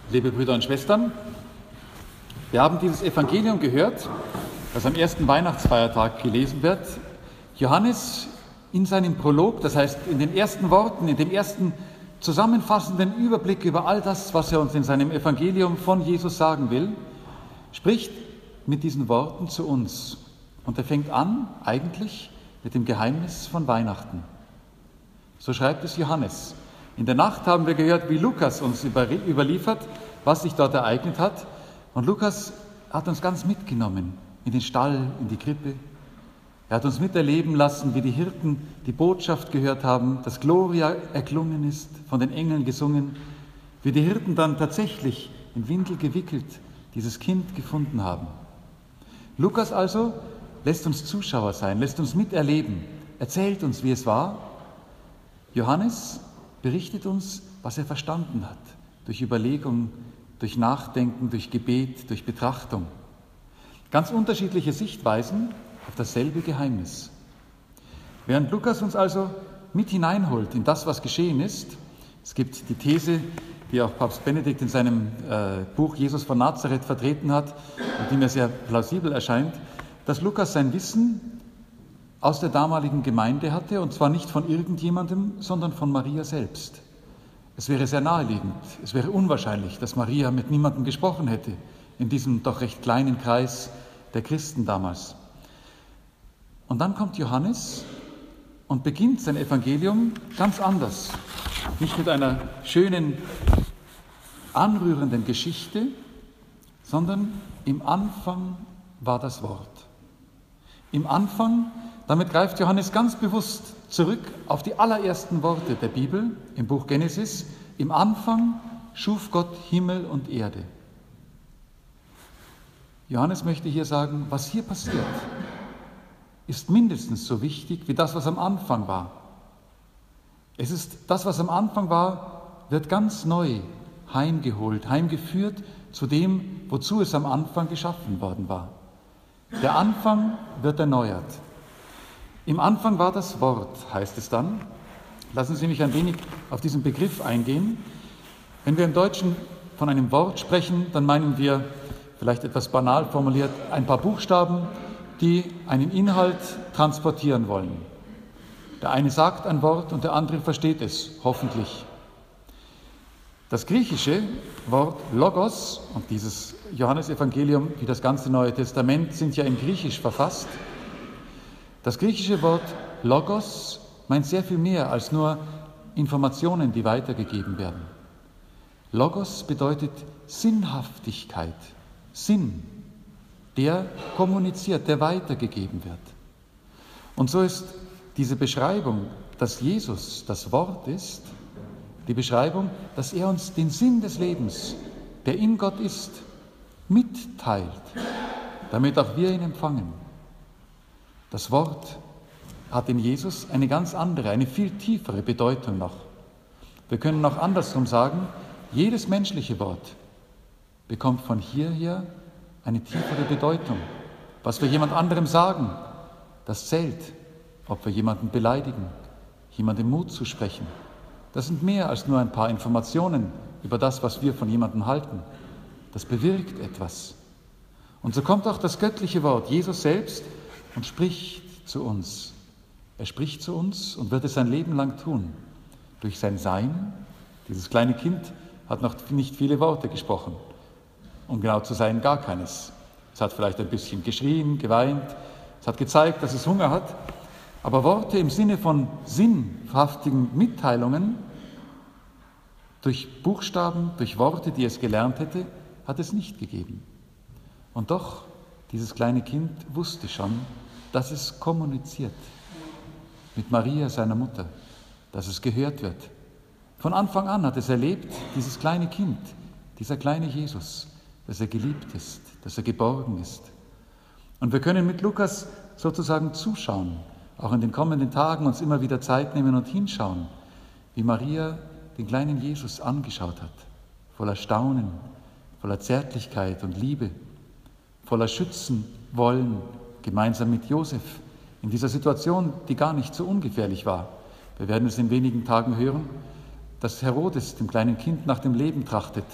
Liebe Brüder und Schwestern, wir haben dieses Evangelium gehört, das am ersten Weihnachtsfeiertag gelesen wird. Johannes in seinem Prolog, das heißt in den ersten Worten, in dem ersten zusammenfassenden Überblick über all das, was er uns in seinem Evangelium von Jesus sagen will, spricht mit diesen Worten zu uns. Und er fängt an, eigentlich, mit dem Geheimnis von Weihnachten. So schreibt es Johannes. In der Nacht haben wir gehört, wie Lukas uns überliefert, was sich dort ereignet hat. Und Lukas hat uns ganz mitgenommen in den Stall, in die Krippe. Er hat uns miterleben lassen, wie die Hirten die Botschaft gehört haben, dass Gloria erklungen ist, von den Engeln gesungen, wie die Hirten dann tatsächlich in Windel gewickelt dieses Kind gefunden haben. Lukas also lässt uns Zuschauer sein, lässt uns miterleben, erzählt uns, wie es war. Johannes berichtet uns, was er verstanden hat, durch Überlegung, durch Nachdenken, durch Gebet, durch Betrachtung. Ganz unterschiedliche Sichtweisen auf dasselbe Geheimnis. Während Lukas uns also mit hineinholt in das, was geschehen ist, es gibt die These, die auch Papst Benedikt in seinem Buch Jesus von Nazareth vertreten hat und die mir sehr plausibel erscheint, dass Lukas sein Wissen aus der damaligen Gemeinde hatte, und zwar nicht von irgendjemandem, sondern von Maria selbst. Es wäre sehr naheliegend, es wäre unwahrscheinlich, dass Maria mit niemandem gesprochen hätte, in diesem doch recht kleinen Kreis der Christen damals. Und dann kommt Johannes und beginnt sein Evangelium ganz anders. Nicht mit einer schönen, anrührenden Geschichte, sondern im Anfang war das Wort. Im Anfang, damit greift Johannes ganz bewusst zurück auf die allerersten Worte der Bibel im Buch Genesis. Im Anfang schuf Gott Himmel und Erde. Johannes möchte hier sagen, was hier passiert, ist mindestens so wichtig wie das, was am Anfang war. Es ist das, was am Anfang war, wird ganz neu heimgeholt, heimgeführt zu dem, wozu es am Anfang geschaffen worden war. Der Anfang wird erneuert. Im Anfang war das Wort, heißt es dann. Lassen Sie mich ein wenig auf diesen Begriff eingehen. Wenn wir im Deutschen von einem Wort sprechen, dann meinen wir, vielleicht etwas banal formuliert, ein paar Buchstaben, die einen Inhalt transportieren wollen. Der eine sagt ein Wort und der andere versteht es, hoffentlich. Das griechische Wort Logos und dieses Johannesevangelium wie das ganze Neue Testament sind ja in Griechisch verfasst. Das griechische Wort Logos meint sehr viel mehr als nur Informationen, die weitergegeben werden. Logos bedeutet Sinnhaftigkeit, Sinn, der kommuniziert, der weitergegeben wird. Und so ist diese Beschreibung, dass Jesus das Wort ist, die Beschreibung, dass er uns den Sinn des Lebens, der in Gott ist, mitteilt, damit auch wir ihn empfangen. Das Wort hat in Jesus eine ganz andere, eine viel tiefere Bedeutung noch. Wir können auch andersrum sagen, jedes menschliche Wort bekommt von hierher eine tiefere Bedeutung. Was wir jemand anderem sagen, das zählt, ob wir jemanden beleidigen, jemandem Mut zu sprechen. Das sind mehr als nur ein paar Informationen über das, was wir von jemandem halten. Das bewirkt etwas. Und so kommt auch das göttliche Wort, Jesus selbst, und spricht zu uns. Er spricht zu uns und wird es sein Leben lang tun. Durch sein Sein. Dieses kleine Kind hat noch nicht viele Worte gesprochen. Um genau zu sein, gar keines. Es hat vielleicht ein bisschen geschrien, geweint. Es hat gezeigt, dass es Hunger hat. Aber Worte im Sinne von sinnhaftigen Mitteilungen, durch Buchstaben, durch Worte, die es gelernt hätte, hat es nicht gegeben. Und doch, dieses kleine Kind wusste schon, dass es kommuniziert mit Maria, seiner Mutter, dass es gehört wird. Von Anfang an hat es erlebt, dieses kleine Kind, dieser kleine Jesus, dass er geliebt ist, dass er geborgen ist. Und wir können mit Lukas sozusagen zuschauen, auch in den kommenden Tagen uns immer wieder Zeit nehmen und hinschauen, wie Maria den kleinen Jesus angeschaut hat, voller Staunen, voller Zärtlichkeit und Liebe, voller Schützenwollen, gemeinsam mit Josef, in dieser Situation, die gar nicht so ungefährlich war. Wir werden es in wenigen Tagen hören, dass Herodes dem kleinen Kind nach dem Leben trachtet,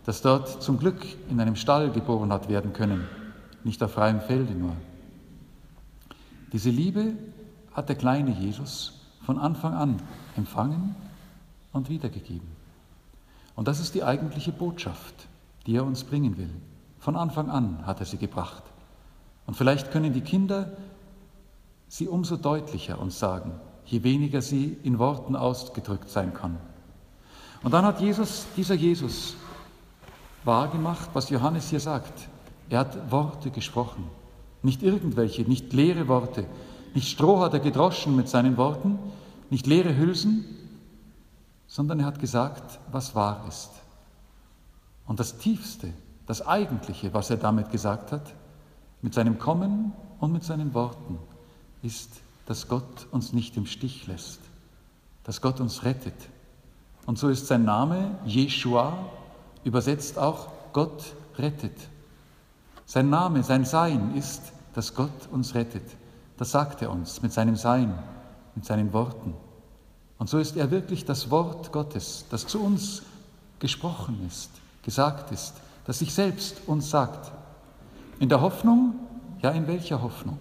das dort zum Glück in einem Stall geboren hat werden können, nicht auf freiem Felde nur. Diese Liebe hat der kleine Jesus von Anfang an empfangen und wiedergegeben. Und das ist die eigentliche Botschaft, die er uns bringen will. Von Anfang an hat er sie gebracht. Und vielleicht können die Kinder sie umso deutlicher uns sagen, je weniger sie in Worten ausgedrückt sein kann. Und dann hat dieser Jesus wahrgemacht, was Johannes hier sagt. Er hat Worte gesprochen, nicht irgendwelche, nicht leere Worte, nicht Stroh hat er gedroschen mit seinen Worten, nicht leere Hülsen, sondern er hat gesagt, was wahr ist. Und das Tiefste, das Eigentliche, was er damit gesagt hat, mit seinem Kommen und mit seinen Worten, ist, dass Gott uns nicht im Stich lässt, dass Gott uns rettet. Und so ist sein Name, Jeschua, übersetzt auch Gott rettet. Sein Name, sein Sein ist, dass Gott uns rettet. Das sagt er uns mit seinem Sein, mit seinen Worten. Und so ist er wirklich das Wort Gottes, das zu uns gesprochen ist, gesagt ist, das sich selbst uns sagt. In der Hoffnung, ja, in welcher Hoffnung?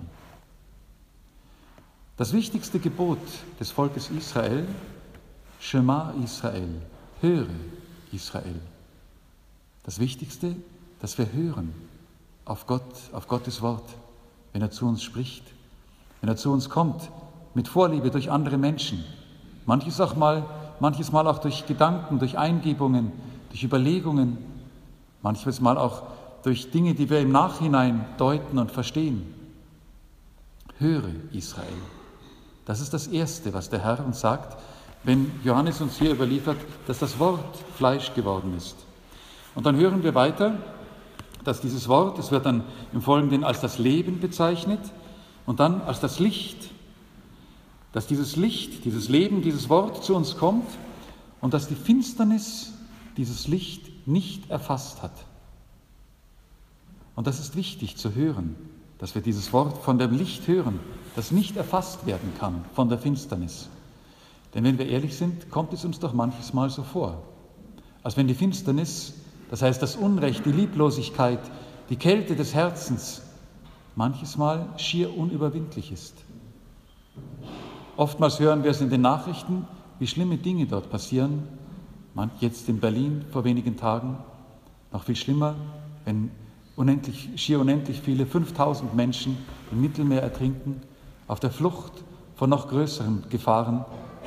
Das wichtigste Gebot des Volkes Israel, Shema Israel, höre Israel. Das Wichtigste, dass wir hören auf Gott, auf Gottes Wort, wenn er zu uns spricht, wenn er zu uns kommt, mit Vorliebe durch andere Menschen, manches Mal auch durch Gedanken, durch Eingebungen, durch Überlegungen, manches Mal auch durch Dinge, die wir im Nachhinein deuten und verstehen. Höre Israel. Das ist das Erste, was der Herr uns sagt, wenn Johannes uns hier überliefert, dass das Wort Fleisch geworden ist. Und dann hören wir weiter, dass dieses Wort, es wird dann im Folgenden als das Leben bezeichnet und dann als das Licht, dass dieses Licht, dieses Leben, dieses Wort zu uns kommt und dass die Finsternis dieses Licht nicht erfasst hat. Und das ist wichtig zu hören, dass wir dieses Wort von dem Licht hören, das nicht erfasst werden kann von der Finsternis. Denn wenn wir ehrlich sind, kommt es uns doch manches Mal so vor, als wenn die Finsternis, das heißt das Unrecht, die Lieblosigkeit, die Kälte des Herzens, manches Mal schier unüberwindlich ist. Oftmals hören wir es in den Nachrichten, wie schlimme Dinge dort passieren. Jetzt in Berlin vor wenigen Tagen, noch viel schlimmer, wenn schier unendlich viele, 5000 Menschen im Mittelmeer ertrinken, auf der Flucht vor noch größeren Gefahren.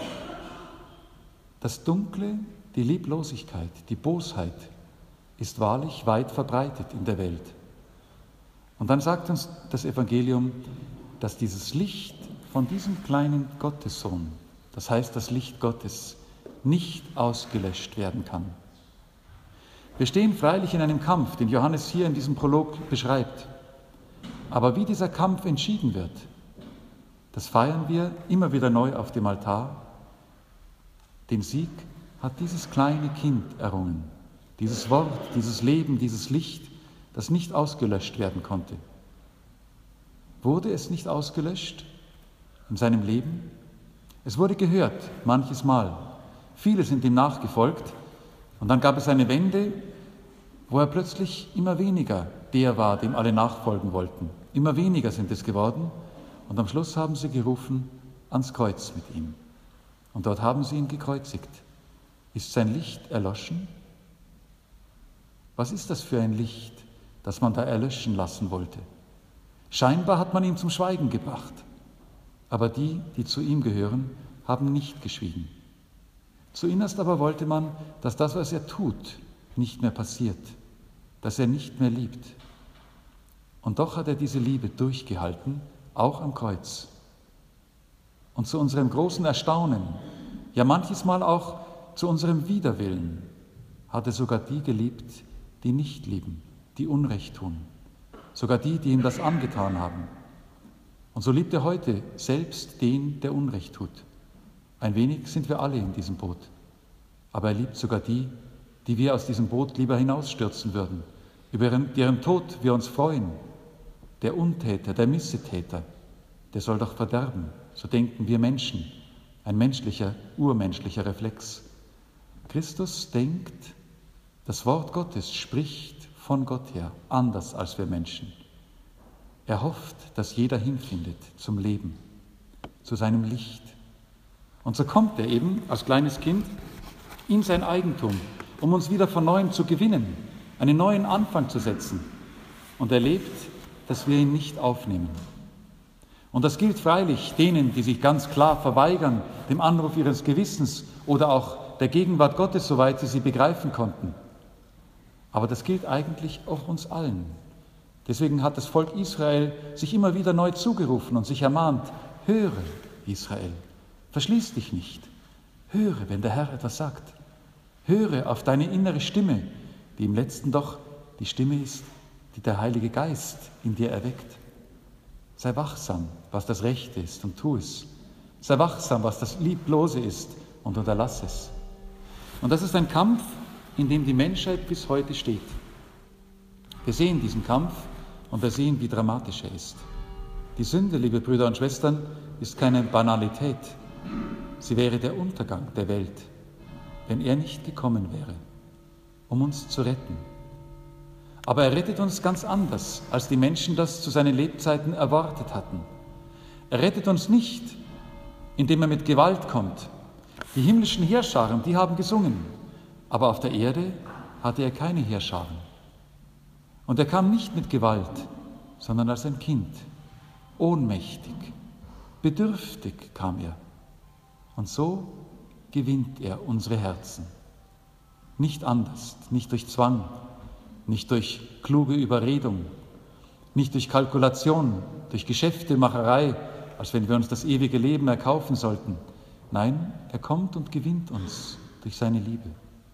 Das Dunkle, die Lieblosigkeit, die Bosheit ist wahrlich weit verbreitet in der Welt. Und dann sagt uns das Evangelium, dass dieses Licht von diesem kleinen Gottessohn, das heißt das Licht Gottes, nicht ausgelöscht werden kann. Wir stehen freilich in einem Kampf, den Johannes hier in diesem Prolog beschreibt. Aber wie dieser Kampf entschieden wird, das feiern wir immer wieder neu auf dem Altar. Den Sieg hat dieses kleine Kind errungen. Dieses Wort, dieses Leben, dieses Licht, das nicht ausgelöscht werden konnte. Wurde es nicht ausgelöscht in seinem Leben? Es wurde gehört, manches Mal. Viele sind ihm nachgefolgt. Und dann gab es eine Wende, wo er plötzlich immer weniger der war, dem alle nachfolgen wollten. Immer weniger sind es geworden. Und am Schluss haben sie gerufen, ans Kreuz mit ihm. Und dort haben sie ihn gekreuzigt. Ist sein Licht erloschen? Was ist das für ein Licht, das man da erlöschen lassen wollte? Scheinbar hat man ihn zum Schweigen gebracht. Aber die, die zu ihm gehören, haben nicht geschwiegen. Zuinnerst aber wollte man, dass das, was er tut, nicht mehr passiert, dass er nicht mehr liebt. Und doch hat er diese Liebe durchgehalten, auch am Kreuz. Und zu unserem großen Erstaunen, ja manches Mal auch zu unserem Widerwillen, hat er sogar die geliebt, die nicht lieben, die Unrecht tun, sogar die, die ihm das angetan haben. Und so liebt er heute selbst den, der Unrecht tut. Ein wenig sind wir alle in diesem Boot, aber er liebt sogar die, die wir aus diesem Boot lieber hinausstürzen würden, über deren Tod wir uns freuen. Der Untäter, der Missetäter, der soll doch verderben, so denken wir Menschen, ein menschlicher, urmenschlicher Reflex. Christus denkt, Das Wort Gottes spricht von Gott her, anders als wir Menschen. Er hofft, dass jeder hinfindet zum Leben, zu seinem Licht. Und so kommt er eben als kleines Kind in sein Eigentum, um uns wieder von Neuem zu gewinnen, einen neuen Anfang zu setzen. Und er lebt, dass wir ihn nicht aufnehmen. Und das gilt freilich denen, die sich ganz klar verweigern, dem Anruf ihres Gewissens oder auch der Gegenwart Gottes, soweit sie begreifen konnten. Aber das gilt eigentlich auch uns allen. Deswegen hat das Volk Israel sich immer wieder neu zugerufen und sich ermahnt: Höre, Israel, verschließ dich nicht. Höre, wenn der Herr etwas sagt. Höre auf deine innere Stimme, die im Letzten doch die Stimme ist, die der Heilige Geist in dir erweckt. Sei wachsam, was das Rechte ist, und tu es. Sei wachsam, was das Lieblose ist, und unterlass es. Und das ist ein Kampf, in dem die Menschheit bis heute steht. Wir sehen diesen Kampf und wir sehen, wie dramatisch er ist. Die Sünde, liebe Brüder und Schwestern, ist keine Banalität. Sie wäre der Untergang der Welt, wenn er nicht gekommen wäre, um uns zu retten. Aber er rettet uns ganz anders, als die Menschen das zu seinen Lebzeiten erwartet hatten. Er rettet uns nicht, indem er mit Gewalt kommt. Die himmlischen Heerscharen, die haben gesungen, aber auf der Erde hatte er keine Heerscharen. Und er kam nicht mit Gewalt, sondern als ein Kind, ohnmächtig, bedürftig kam er. Und so gewinnt er unsere Herzen. Nicht anders, nicht durch Zwang, nicht durch kluge Überredung, nicht durch Kalkulation, durch Geschäftemacherei, als wenn wir uns das ewige Leben erkaufen sollten. Nein, er kommt und gewinnt uns durch seine Liebe.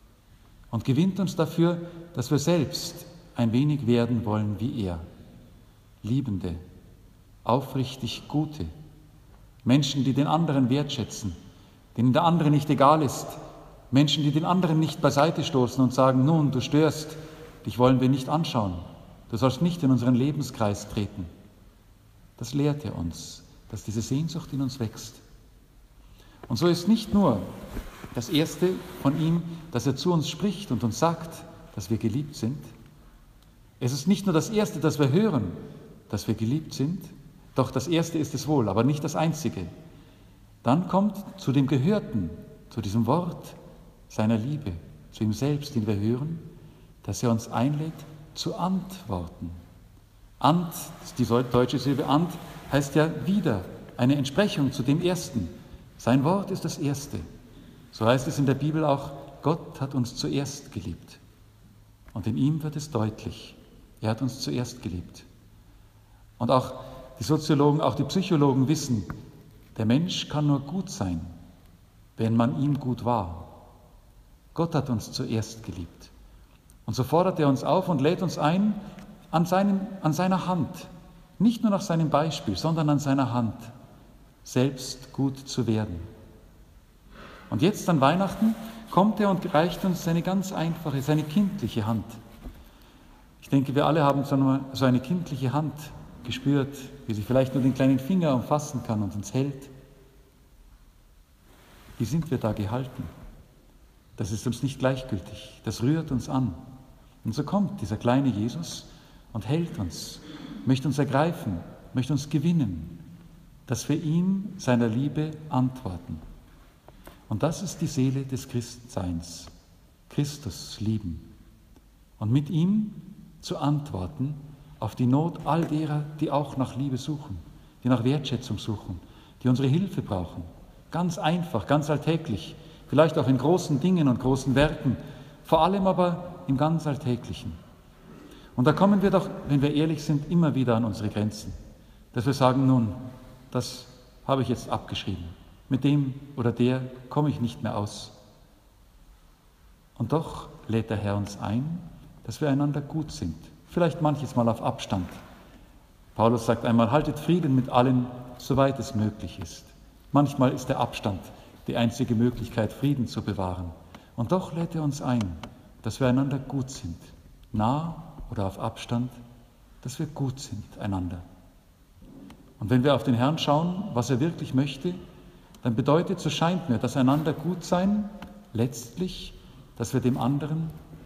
Und gewinnt uns dafür, dass wir selbst ein wenig werden wollen wie er. Liebende, aufrichtig Gute, Menschen, die den anderen wertschätzen, denen der andere nicht egal ist, Menschen, die den anderen nicht beiseite stoßen und sagen: Nun, du störst, dich wollen wir nicht anschauen, du sollst nicht in unseren Lebenskreis treten. Das lehrt er uns, dass diese Sehnsucht in uns wächst. Und so ist nicht nur das Erste von ihm, dass er zu uns spricht und uns sagt, dass wir geliebt sind. Es ist nicht nur das Erste, dass wir hören, dass wir geliebt sind, doch das Erste ist es wohl, aber nicht das Einzige. Dann kommt zu dem Gehörten, zu diesem Wort seiner Liebe, zu ihm selbst, den wir hören, dass er uns einlädt, zu antworten. Ant, die deutsche Silbe Ant, heißt ja wieder eine Entsprechung zu dem Ersten. Sein Wort ist das Erste. So heißt es in der Bibel auch: Gott hat uns zuerst geliebt. Und in ihm wird es deutlich, er hat uns zuerst geliebt. Und auch die Soziologen, auch die Psychologen wissen, der Mensch kann nur gut sein, wenn man ihm gut war. Gott hat uns zuerst geliebt. Und so fordert er uns auf und lädt uns ein, an seiner Hand, nicht nur nach seinem Beispiel, sondern an seiner Hand, selbst gut zu werden. Und jetzt an Weihnachten kommt er und reicht uns seine ganz einfache, seine kindliche Hand. Ich denke, wir alle haben so eine kindliche Hand gespürt, wie sie vielleicht nur den kleinen Finger umfassen kann und uns hält. Wie sind wir da gehalten? Das ist uns nicht gleichgültig, das rührt uns an. Und so kommt dieser kleine Jesus und hält uns, möchte uns ergreifen, möchte uns gewinnen, dass wir ihm, seiner Liebe, antworten. Und das ist die Seele des Christseins, Christus lieben. Und mit ihm zu antworten auf die Not all derer, die auch nach Liebe suchen, die nach Wertschätzung suchen, die unsere Hilfe brauchen. Ganz einfach, ganz alltäglich, vielleicht auch in großen Dingen und großen Werken, vor allem aber im ganz Alltäglichen. Und da kommen wir doch, wenn wir ehrlich sind, immer wieder an unsere Grenzen, dass wir sagen: Nun, das habe ich jetzt abgeschrieben. Mit dem oder der komme ich nicht mehr aus. Und doch lädt der Herr uns ein, dass wir einander gut sind. Vielleicht manches Mal auf Abstand. Paulus sagt einmal: Haltet Frieden mit allen, soweit es möglich ist. Manchmal ist der Abstand die einzige Möglichkeit, Frieden zu bewahren. Und doch lädt er uns ein, dass wir einander gut sind. Nah oder auf Abstand, dass wir gut sind einander. Und wenn wir auf den Herrn schauen, was er wirklich möchte, dann bedeutet, so scheint mir, dass einander gut sein letztlich, dass wir dem anderen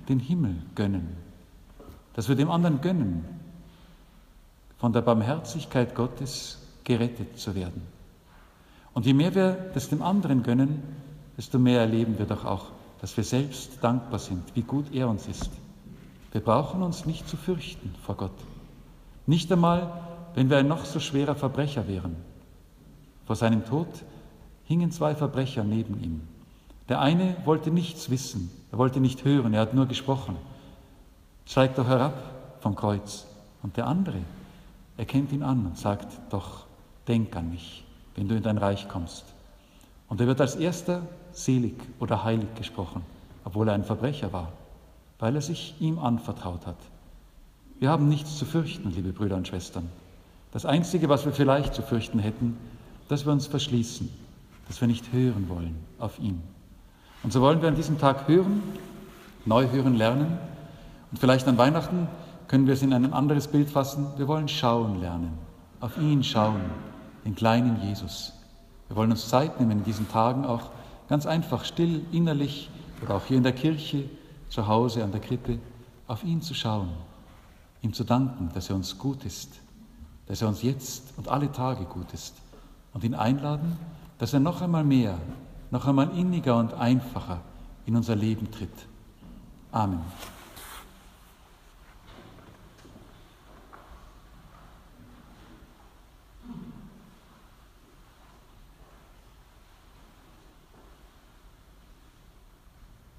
den Himmel gönnen, dass wir dem anderen gönnen, von der Barmherzigkeit Gottes gerettet zu werden. Und je mehr wir das dem anderen gönnen, desto mehr erleben wir doch auch, dass wir selbst dankbar sind, wie gut er uns ist. Wir brauchen uns nicht zu fürchten vor Gott. Nicht einmal, wenn wir ein noch so schwerer Verbrecher wären. Vor seinem Tod hingen 2 Verbrecher neben ihm. Der eine wollte nichts wissen, er wollte nicht hören, er hat nur gesprochen. Steig doch herab vom Kreuz. Und der andere erkennt ihn an und sagt, doch, denk an mich, wenn du in dein Reich kommst. Und er wird als erster selig oder heilig gesprochen, obwohl er ein Verbrecher war, weil er sich ihm anvertraut hat. Wir haben nichts zu fürchten, liebe Brüder und Schwestern. Das Einzige, was wir vielleicht zu fürchten hätten, dass wir uns verschließen, dass wir nicht hören wollen auf ihn. Und so wollen wir an diesem Tag hören, neu hören lernen. Und vielleicht an Weihnachten können wir es in ein anderes Bild fassen. Wir wollen schauen lernen, auf ihn schauen, den kleinen Jesus. Wir wollen uns Zeit nehmen in diesen Tagen auch ganz einfach still, innerlich oder auch hier in der Kirche, zu Hause, an der Krippe, auf ihn zu schauen, ihm zu danken, dass er uns gut ist, dass er uns jetzt und alle Tage gut ist und ihn einladen, dass er noch einmal mehr, noch einmal inniger und einfacher in unser Leben tritt. Amen.